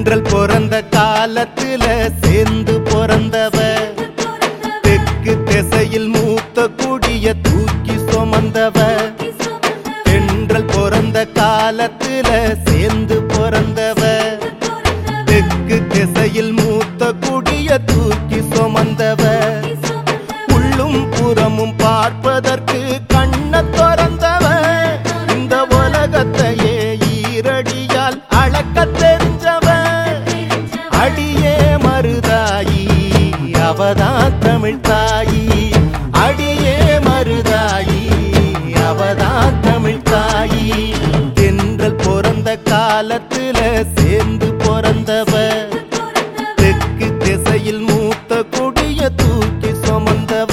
தென்றல் பிறந்த காலத்துல சேர்ந்து பிறந்தவ தெற்கு திசையில் மூத்த குடிய தூக்கி சுமந்தவ தென்றல் பிறந்த காலத்துல சேர்ந்து பிறந்தவ தெற்கு திசையில் மூத்த குடிய தூக்கி சுமந்தவ உள்ளும் புறமும் பார்ப்பதற்கு கண்ண திறந்தவ இந்த உலகத்தையே ஈரடியால் அளக்க தெரிஞ்சவ அடியே மருதாயி அவதான் தமிழ் தாயி அடியே மருதாயி அவதான் தமிழ் தாயி தென்றல் பிறந்த காலத்துல சேர்ந்து பிறந்தவ தெற்கு திசையில் மூத்த குடிய தூக்கி சுமந்தவ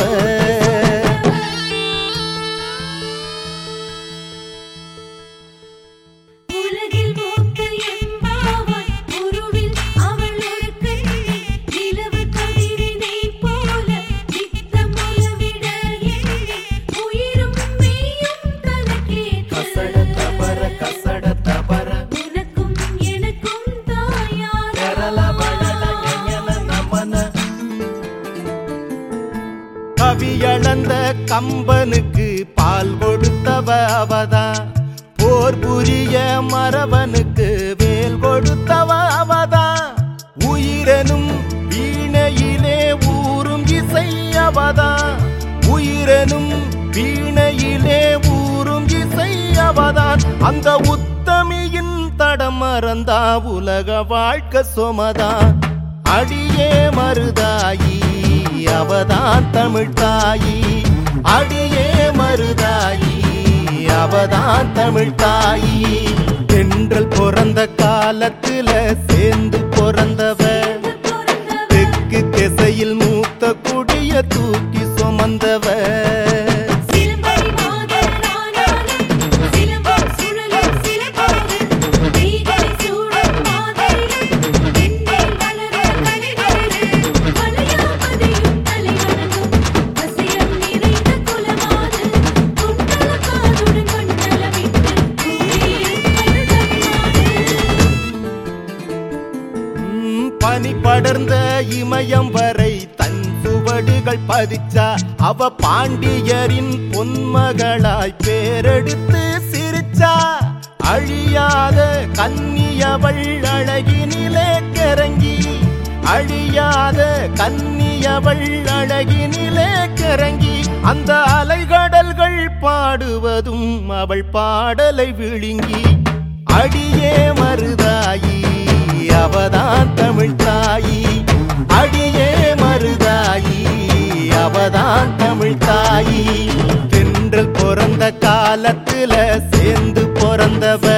கவியளந்த கம்பனுக்கு பால் கொடுத்தவ அவதான் போர் புரிய மரபனுக்கு வேல் கொடுத்தவ அவதான் உயிரெனும் வீணையிலே ஊரும் இசை அவதான் உயிரெனும் வீணையிலே ஊரும் இசை அவதான் அந்த உத்தமியின் தடம் மறந்தா உலக வாழ்க்கை சுமதான் அடியே மருதாயி அவதான் தமிழ் தாயி அடியே மருதாயி அவதான் தமிழ் தாயி தென்றல் பிறந்த காலத்துல சேர்ந்து பிறந்தவ தெற்கு திசையில் மூத்த குடிய தூக்கி சுமந்தவ பனி படர்ந்த இமயம் வரை தன் சுவடுகள் பதிச்சா அவ பாண்டியரின் பொன்மகளாய் பேரெடுத்து சிரிச்சா அழியாத கன்னியவள் அழகினிலே கிறங்கி அழியாத கன்னியவள் அழகினிலே கிறங்கி அந்த அலைகடல்கள் பாடுவதும் அவள் பாடலை விழுங்கி அடியே மருதாயி அவதான் தமிழ் தாயி அடியே மருதாயி அவதான் தமிழ் தாயி தென்றல் பிறந்த காலத்துல சேர்ந்து பிறந்தவ